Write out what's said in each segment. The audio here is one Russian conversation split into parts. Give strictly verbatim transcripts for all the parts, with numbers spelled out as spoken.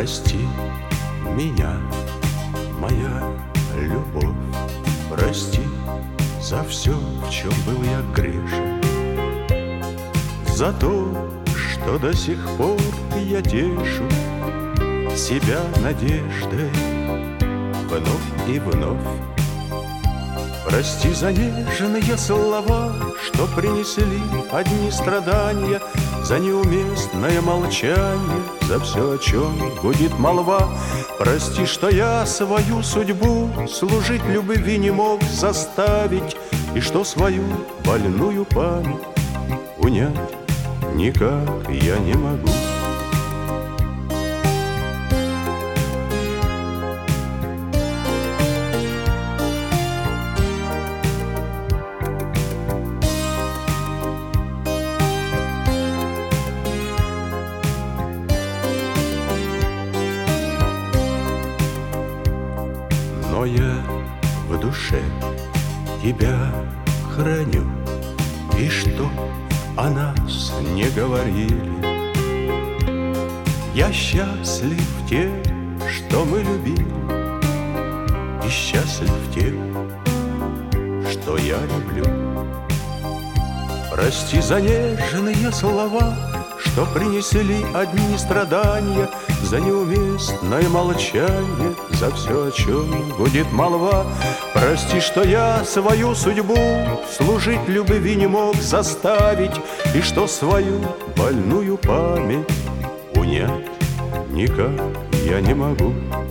Прости меня, моя любовь, прости за все, в чем был я грешен, за то, что до сих пор я тешу себя надеждой вновь и вновь. Прости за нежные слова, что принесли одни страдания, за неуместное молчание, за все, о чем гудит молва. Прости, что я свою судьбу служить любви не мог заставить, и что свою больную память унять никак я не могу. Но я в душе тебя храню, и что о нас не говорили, я счастлив тем, что мы любили, и счастлив тем, что я люблю. Прости за нежные слова, что принесли одни страдания, за неуместное молчание, за все, о чем гудит молва. Прости, что я свою судьбу служить любви не мог заставить, и что свою больную память унять никак я не могу.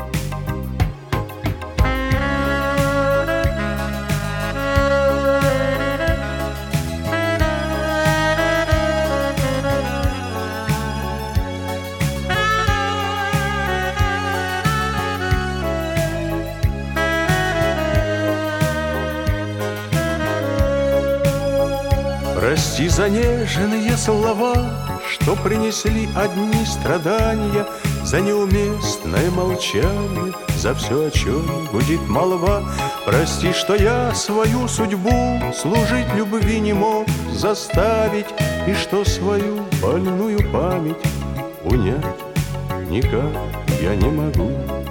Прости за нежные слова, что принесли одни страдания, за неуместное молчание, за все, о чем гудит молва. Прости, что я свою судьбу служить любви не мог заставить, и что свою больную память унять никак я не могу.